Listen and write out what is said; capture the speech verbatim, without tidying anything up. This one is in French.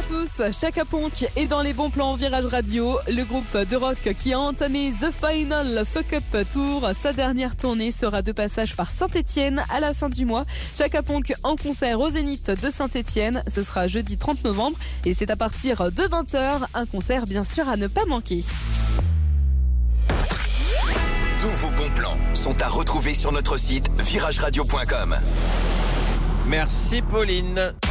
tous, Chaka Ponk est dans les bons plans Virage Radio. Le groupe de rock qui a entamé The Final Fuck Up Tour. Sa dernière tournée sera de passage par Saint-Etienne à la fin du mois. Chaka Ponk en concert au Zénith de Saint-Etienne. Ce sera jeudi trente novembre et c'est à partir de vingt heures. Un concert bien sûr à ne pas manquer. Tous vos bons plans sont à retrouver sur notre site virage radio point com. Merci Pauline.